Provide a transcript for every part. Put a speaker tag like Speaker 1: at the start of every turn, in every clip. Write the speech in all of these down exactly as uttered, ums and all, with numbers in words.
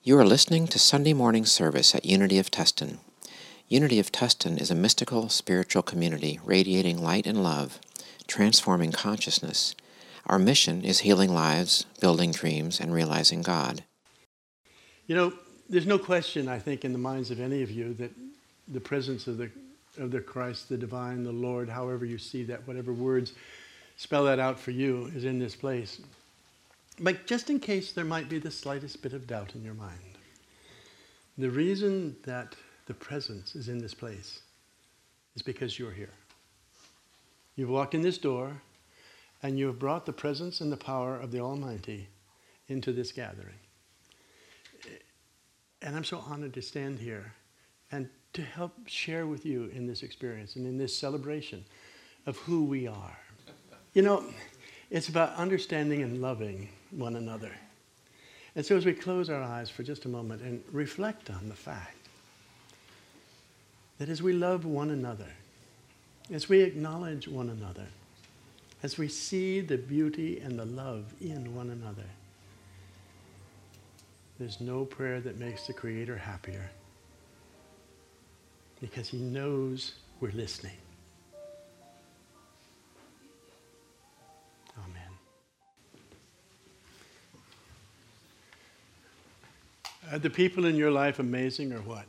Speaker 1: You are listening to Sunday morning service at Unity of Tustin. Unity of Tustin is a mystical, spiritual community radiating light and love, transforming consciousness. Our mission is healing lives, building dreams, and realizing God.
Speaker 2: You know, there's no question, I think, in the minds of any of you that the presence of the of the Christ, the divine, the Lord, however you see that, whatever words spell that out for you, is in this place. But just in case there might be the slightest bit of doubt in your mind, the reason that the presence is in this place is because you're here. You've walked in this door, and you have brought the presence and the power of the Almighty into this gathering. And I'm so honored to stand here and to help share with you in this experience and in this celebration of who we are. You know, it's about understanding and loving one another. And so as we close our eyes for just a moment and reflect on the fact that as we love one another, as we acknowledge one another, as we see the beauty and the love in one another, there's no prayer that makes the Creator happier, because He knows we're listening. Amen. Are the people in your life amazing or what?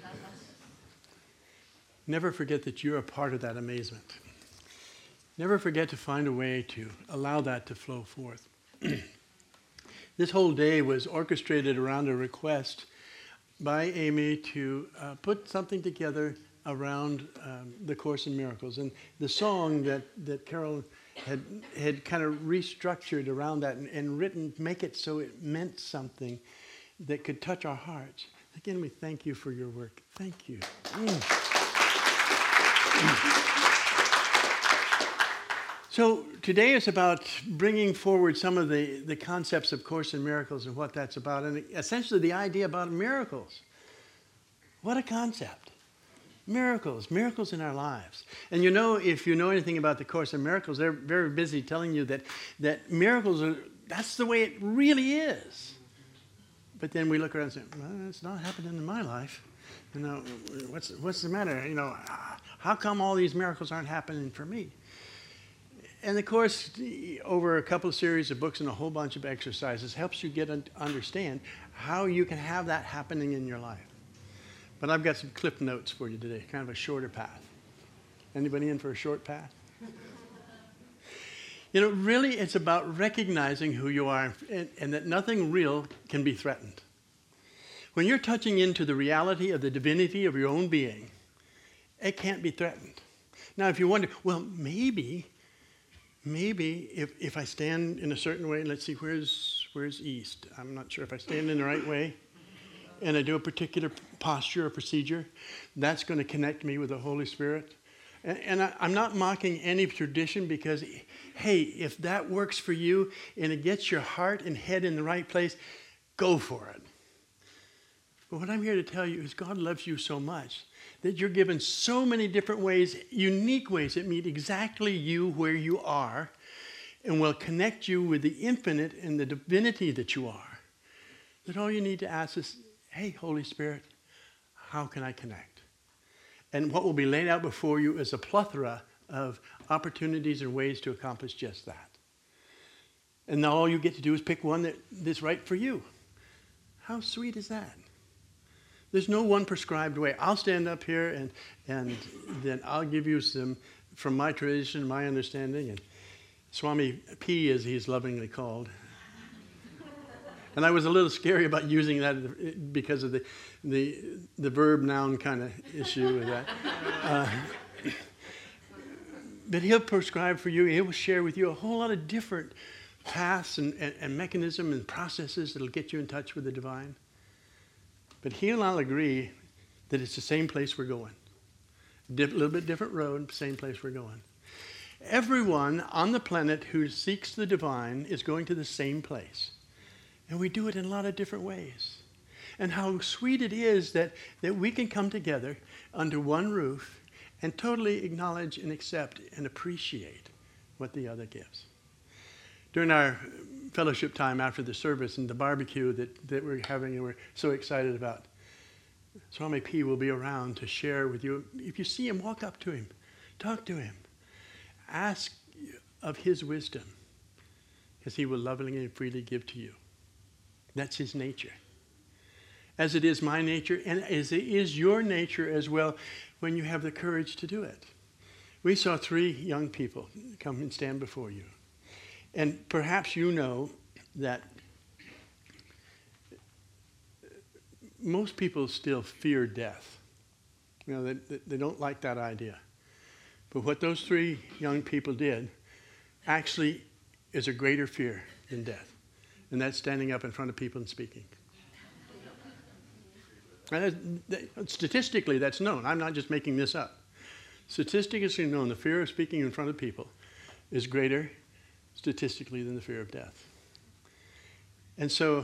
Speaker 2: Never forget that you're a part of that amazement. Never forget to find a way to allow that to flow forth. This whole day was orchestrated around a request by Amy to uh, put something together around um, the Course in Miracles. And the song that, that Carol had, had kind of restructured around that and, and written, make it so it meant something that could touch our hearts. Again, we thank you for your work. Thank you. Mm. So today is about bringing forward some of the, the concepts of Course in Miracles and what that's about, and essentially the idea about miracles. What a concept. Miracles, miracles in our lives. And you know, if you know anything about the Course in Miracles, they're very busy telling you that, that miracles are, that's the way it really is. But then we look around and say, well, it's not happening in my life. You know, what's, what's the matter? You know, how come all these miracles aren't happening for me? And the Course, over a couple of series of books and a whole bunch of exercises, helps you get to understand how you can have that happening in your life. But I've got some clip notes for you today, kind of a shorter path. Anybody in for a short path? You know, really it's about recognizing who you are and, and that nothing real can be threatened. When you're touching into the reality of the divinity of your own being, it can't be threatened. Now, if you wonder, well, maybe, maybe if, if I stand in a certain way, let's see, where's, where's east? I'm not sure if I stand in the right way and I do a particular posture or procedure, that's going to connect me with the Holy Spirit. And, and I, I'm not mocking any tradition because, hey, if that works for you and it gets your heart and head in the right place, go for it. But what I'm here to tell you is God loves you so much that you're given so many different ways, unique ways that meet exactly you where you are and will connect you with the infinite and the divinity that you are. That all you need to ask is, hey, Holy Spirit, how can I connect? And what will be laid out before you is a plethora of opportunities and ways to accomplish just that. And now all you get to do is pick one that, that's right for you. How sweet is that? There's no one prescribed way. I'll stand up here and, and then I'll give you some, from my tradition, my understanding, and Swami P, as he's lovingly called. And I was a little scary about using that because of the, the, the verb-noun kind of issue with that. Uh, but he'll prescribe for you, he will share with you a whole lot of different paths and, and, and mechanisms and processes that will get you in touch with the divine. But he and I'll agree that it's the same place we're going. A Dif- little bit different road, same place we're going. Everyone on the planet who seeks the divine is going to the same place. And we do it in a lot of different ways. And how sweet it is that, that we can come together under one roof and totally acknowledge and accept and appreciate what the other gives. During our fellowship time after the service and the barbecue that, that we're having and we're so excited about, Swami P will be around to share with you. If you see him, walk up to him. Talk to him. Ask of his wisdom, because he will lovingly and freely give to you. That's his nature. As it is my nature, and as it is your nature as well, when you have the courage to do it. We saw three young people come and stand before you. And perhaps you know that most people still fear death. You know, they, they don't like that idea. But what those three young people did actually is a greater fear than death. And that's standing up in front of people and speaking. And that, statistically, that's known. I'm not just making this up. Statistically known, the fear of speaking in front of people is greater statistically than the fear of death. And so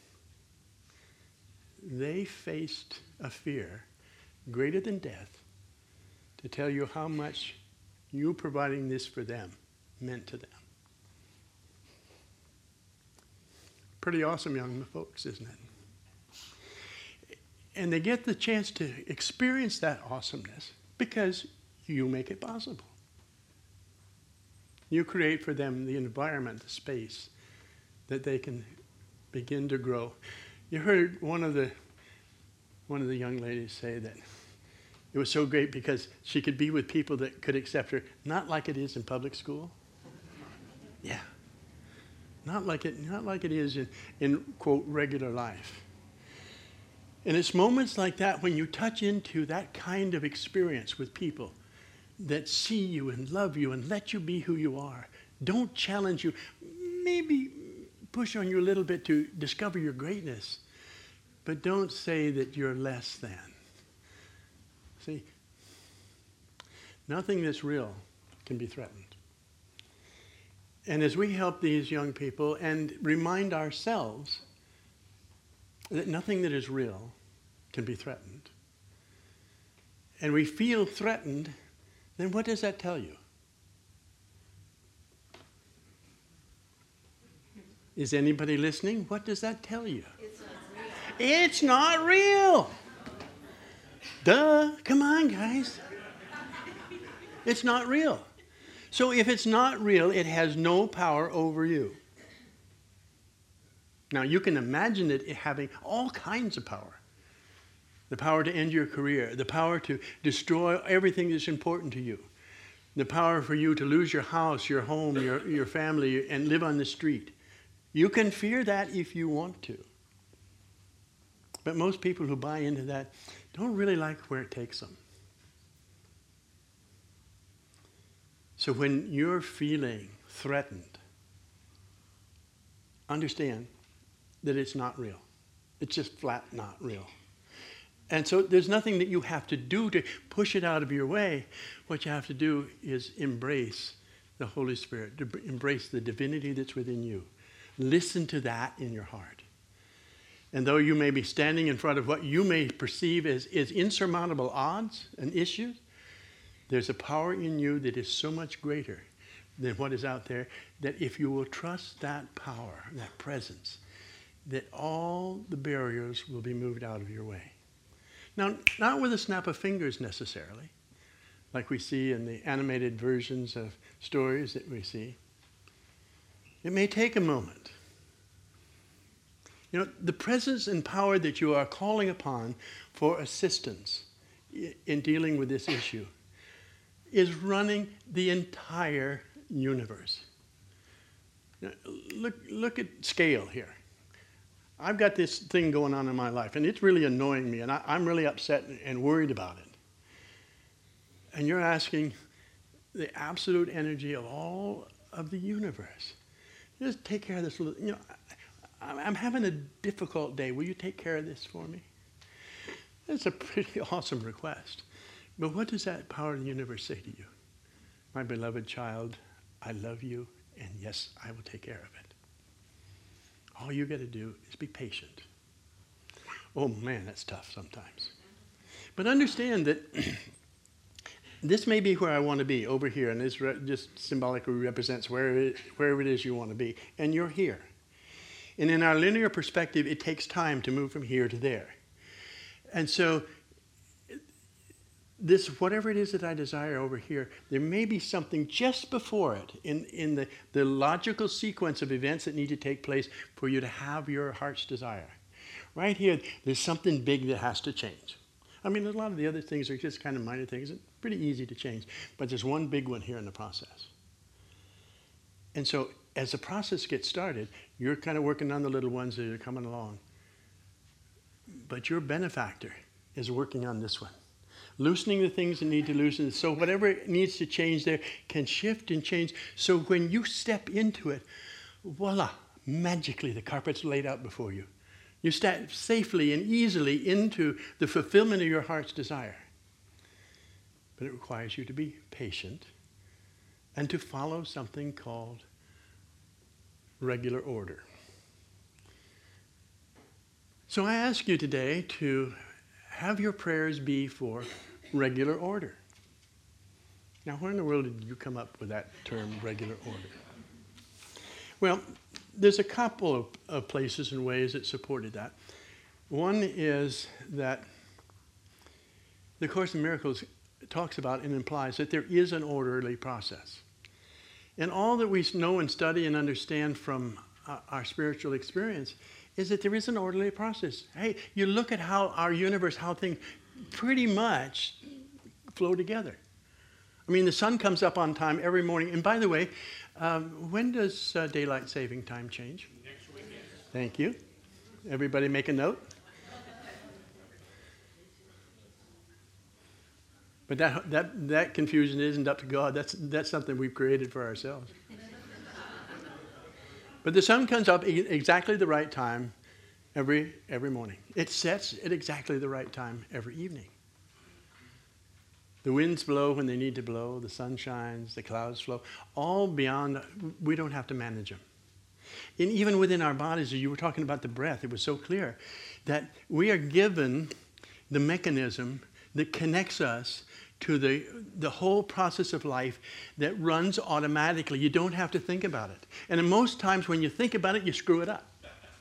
Speaker 2: they faced a fear greater than death to tell you how much you providing this for them meant to them. Pretty awesome young folks, isn't it? And they get the chance to experience that awesomeness because you make it possible. You create for them the environment, the space that they can begin to grow. You heard one of the one of the young ladies say that it was so great because she could be with people that could accept her, not like it is in public school. Yeah. Not like it, not like it is in, in, quote, regular life. And it's moments like that when you touch into that kind of experience with people that see you and love you and let you be who you are. Don't challenge you. Maybe push on you a little bit to discover your greatness, but don't say that you're less than. See, nothing that's real can be threatened. And as we help these young people and remind ourselves that nothing that is real can be threatened, and we feel threatened, then what does that tell you? Is anybody listening? What does that tell you? It's not real. It's not real. Duh. Come on, guys. It's not real. So if it's not real, it has no power over you. Now, you can imagine it having all kinds of power. The power to end your career, the power to destroy everything that's important to you, the power for you to lose your house, your home, your, your family, and live on the street. You can fear that if you want to. But most people who buy into that don't really like where it takes them. So when you're feeling threatened, understand that it's not real. It's just flat not real. And so there's nothing that you have to do to push it out of your way. What you have to do is embrace the Holy Spirit, to embrace the divinity that's within you. Listen to that in your heart. And though you may be standing in front of what you may perceive as, as insurmountable odds and issues, there's a power in you that is so much greater than what is out there, that if you will trust that power, that presence, that all the barriers will be moved out of your way. Now, not with a snap of fingers necessarily, like we see in the animated versions of stories that we see. It may take a moment. You know, the presence and power that you are calling upon for assistance in dealing with this issue is running the entire universe. Now, look, look at scale here. I've got this thing going on in my life, and it's really annoying me, and I, I'm really upset and worried about it. And you're asking the absolute energy of all of the universe, just take care of this little, you know, I, I'm having a difficult day. Will you take care of this for me? That's a pretty awesome request. But what does that power of the universe say to you? My beloved child, I love you, and yes, I will take care of it. All you got to do is be patient. Oh man, that's tough sometimes. But understand that This may be where I want to be, over here, and this re- just symbolically represents where it, wherever it is you want to be, and you're here. And in our linear perspective, it takes time to move from here to there. And so this, whatever it is that I desire over here, there may be something just before it in, in the, the logical sequence of events that need to take place for you to have your heart's desire. Right here, there's something big that has to change. I mean, a lot of the other things are just kind of minor things. It's pretty easy to change. But there's one big one here in the process. And so as the process gets started, you're kind of working on the little ones that are coming along. But your benefactor is working on this one, loosening the things that need to loosen. So whatever needs to change there can shift and change. So when you step into it, voila, magically the carpet's laid out before you. You step safely and easily into the fulfillment of your heart's desire. But it requires you to be patient and to follow something called regular order. So I ask you today to have your prayers be for regular order. Now, where in the world did you come up with that term, regular order? Well, there's a couple of, of places and ways that supported that. One is that the Course in Miracles talks about and implies that there is an orderly process. And all that we know and study and understand from uh, our spiritual experience is that there is an orderly process. Hey, you look at how our universe, how things pretty much flow together. I mean, the sun comes up on time every morning. And by the way, um, when does uh, daylight saving time change?
Speaker 3: Next weekend.
Speaker 2: Thank you. Everybody make a note. But that, that, that confusion isn't up to God. That's, that's something we've created for ourselves. But the sun comes up e- exactly the right time every, every morning. It sets at exactly the right time every evening. The winds blow when they need to blow. The sun shines. The clouds flow. All beyond, we don't have to manage them. And even within our bodies, you were talking about the breath. It was so clear that we are given the mechanism that connects us to the, the whole process of life that runs automatically. You don't have to think about it. And in most times when you think about it, you screw it up.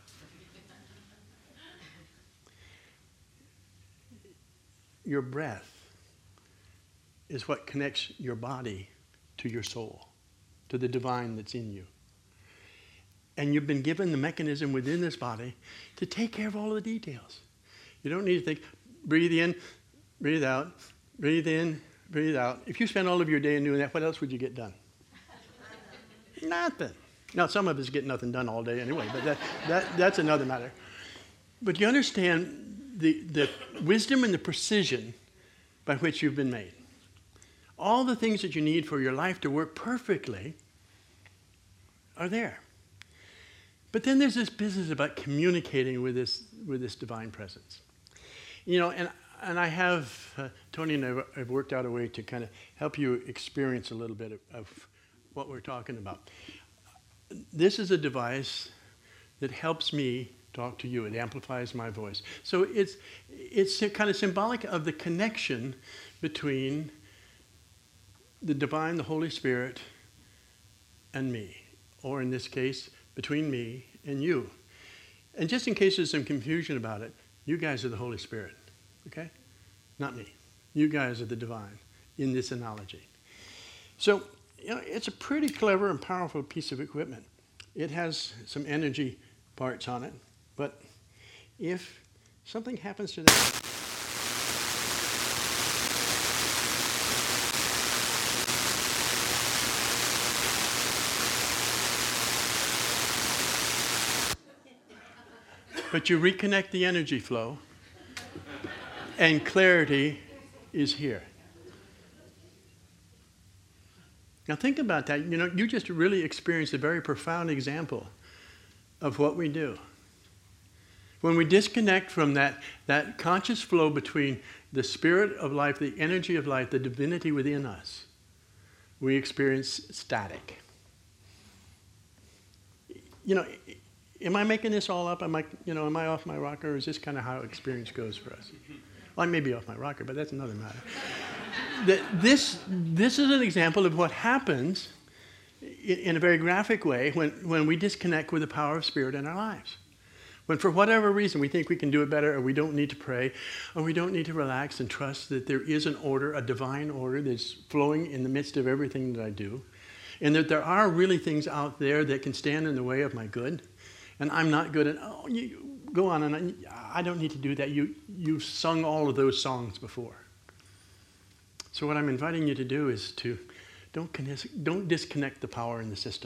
Speaker 2: Your breath is what connects your body to your soul, to the divine that's in you. And you've been given the mechanism within this body to take care of all of the details. You don't need to think, breathe in, breathe out, breathe in, breathe out. If you spend all of your day doing that, what else would you get done? Nothing. Now, some of us get nothing done all day anyway, but that, that, that's another matter. But you understand the, the wisdom and the precision by which you've been made. All the things that you need for your life to work perfectly are there. But then there's this business about communicating with this, with this divine presence. You know, and And I have, uh, Tony and I have worked out a way to kind of help you experience a little bit of, of what we're talking about. This is a device that helps me talk to you. It amplifies my voice. So it's, it's kind of symbolic of the connection between the divine, the Holy Spirit, and me. Or in this case, between me and you. And just in case there's some confusion about it, you guys are the Holy Spirit. Okay? Not me. You guys are the divine in this analogy. So, you know, it's a pretty clever and powerful piece of equipment. It has some energy parts on it, but if something happens to that, but you reconnect the energy flow, and clarity is here. Now think about that. You know, you just really experienced a very profound example of what we do. When we disconnect from that, that conscious flow between the spirit of life, the energy of life, the divinity within us, we experience static. You know, am I making this all up? Am I, you know, am I off my rocker, or is this kind of how experience goes for us? Well, I may be off my rocker, but that's another matter. that this, this is an example of what happens in, in a very graphic way when, when we disconnect with the power of Spirit in our lives. When for whatever reason we think we can do it better, or we don't need to pray, or we don't need to relax and trust that there is an order, a divine order that's flowing in the midst of everything that I do, and that there are really things out there that can stand in the way of my good, and I'm not good at, oh, you go on, and I, I don't need to do that. You, you've sung all of those songs before. So what I'm inviting you to do is to don't, don't disconnect the power in the system.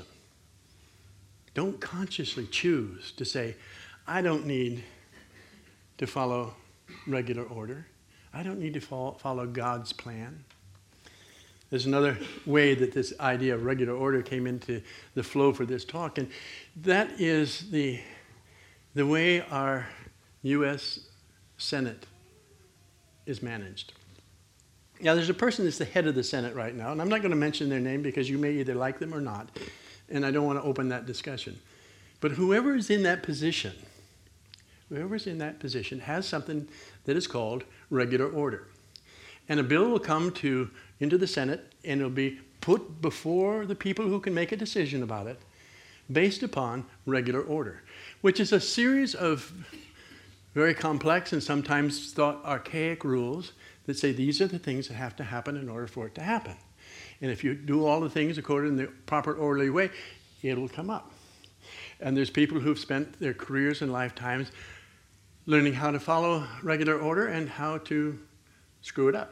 Speaker 2: Don't consciously choose to say, I don't need to follow regular order. I don't need to follow, follow God's plan. There's another way that this idea of regular order came into the flow for this talk, and that is the, the way our U S Senate is managed. Now, there's a person that's the head of the Senate right now, and I'm not going to mention their name because you may either like them or not, and I don't want to open that discussion. But whoever is in that position, whoever's in that position has something that is called regular order. And a bill will come to into the Senate, and it'll be put before the people who can make a decision about it based upon regular order, which is a series of very complex and sometimes thought archaic rules that say these are the things that have to happen in order for it to happen. And if you do all the things according to the proper orderly way, it'll come up. And there's people who've spent their careers and lifetimes learning how to follow regular order and how to screw it up.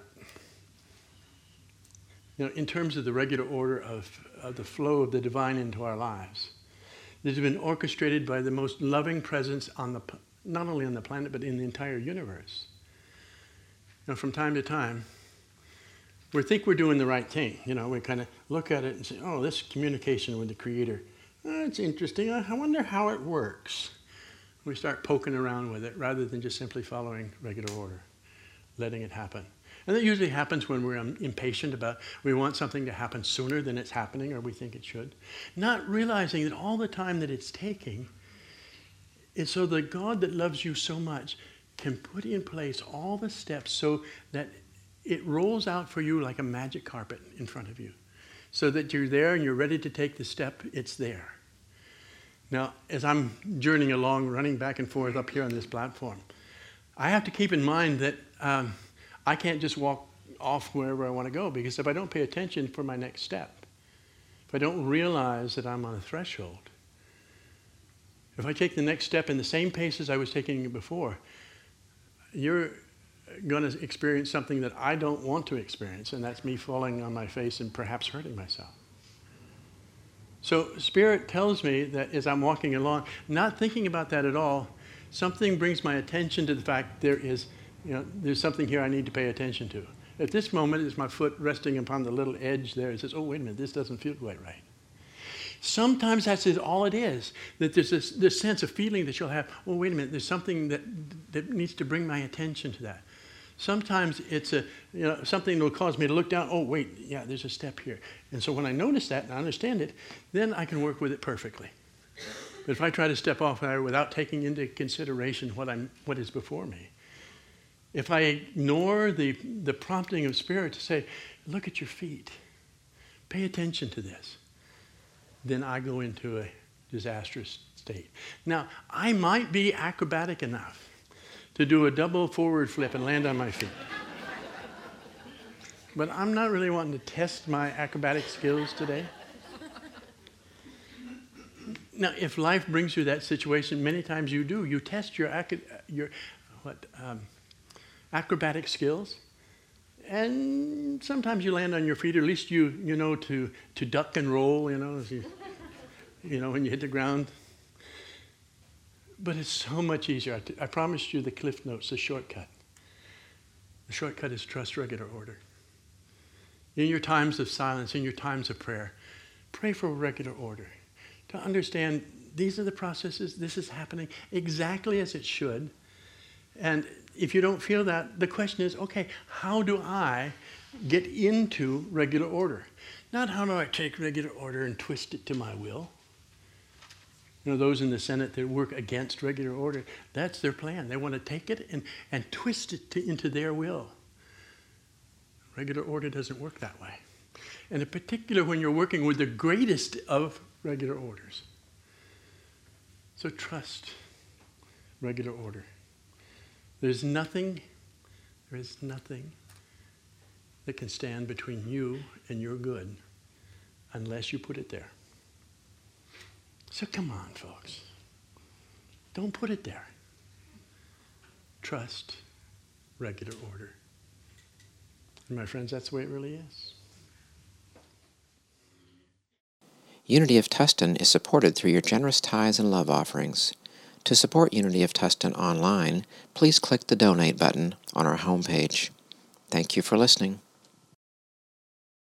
Speaker 2: You know, in terms of the regular order of, of the flow of the divine into our lives, this has been orchestrated by the most loving presence on the, not only on the planet, but in the entire universe. You know, from time to time, we think we're doing the right thing. You know, we kind of look at it and say, oh, this communication with the Creator, oh, it's interesting. I wonder how it works. We start poking around with it rather than just simply following regular order, letting it happen. And that usually happens when we're um, impatient about, we want something to happen sooner than it's happening or we think it should. Not realizing that all the time that it's taking is so the God that loves you so much can put in place all the steps so that it rolls out for you like a magic carpet in front of you. So that you're there and you're ready to take the step, it's there. Now, as I'm journeying along, running back and forth up here on this platform, I have to keep in mind that um, I can't just walk off wherever I want to go, because if I don't pay attention for my next step, if I don't realize that I'm on a threshold, if I take the next step in the same pace as I was taking it before, you're going to experience something that I don't want to experience, and that's me falling on my face and perhaps hurting myself. So Spirit tells me that as I'm walking along, not thinking about that at all, something brings my attention to the fact there is, you know, there's something here I need to pay attention to. At this moment, is my foot resting upon the little edge there. It says, oh, wait a minute, this doesn't feel quite right. Sometimes that's all it is, that there's this, this sense of feeling that you'll have, oh, wait a minute, there's something that, that needs to bring my attention to that. Sometimes it's a, you know, something that will cause me to look down, oh, wait, yeah, there's a step here. And so when I notice that and I understand it, then I can work with it perfectly. But if I try to step off there without taking into consideration what, I'm, what is before me, if I ignore the, the prompting of Spirit to say, look at your feet, pay attention to this, then I go into a disastrous state. Now, I might be acrobatic enough to do a double forward flip and land on my feet. But I'm not really wanting to test my acrobatic skills today. Now, if life brings you that situation, many times you do. You test your, your what, um, acrobatic skills, and sometimes you land on your feet, or at least you, you know to, to duck and roll, you know, as you, you know, when you hit the ground. But it's so much easier. I, t- I promised you the Cliff Notes, the shortcut. The shortcut is trust regular order. In your times of silence, in your times of prayer, pray for regular order. To understand these are the processes, this is happening exactly as it should. And if you don't feel that, the question is, okay, how do I get into regular order? Not how do I take regular order and twist it to my will. You know, those in the Senate that work against regular order, that's their plan. They want to take it and, and twist it to, into their will. Regular order doesn't work that way. And in particular when you're working with the greatest of regular orders. So trust regular order. There's nothing, there is nothing that can stand between you and your good unless you put it there. So come on, folks. Don't put it there. Trust regular order. And my friends, that's the way it really is.
Speaker 1: Unity of Tustin is supported through your generous tithes and love offerings. To support Unity of Tustin online, please click the Donate button on our homepage. Thank you for listening.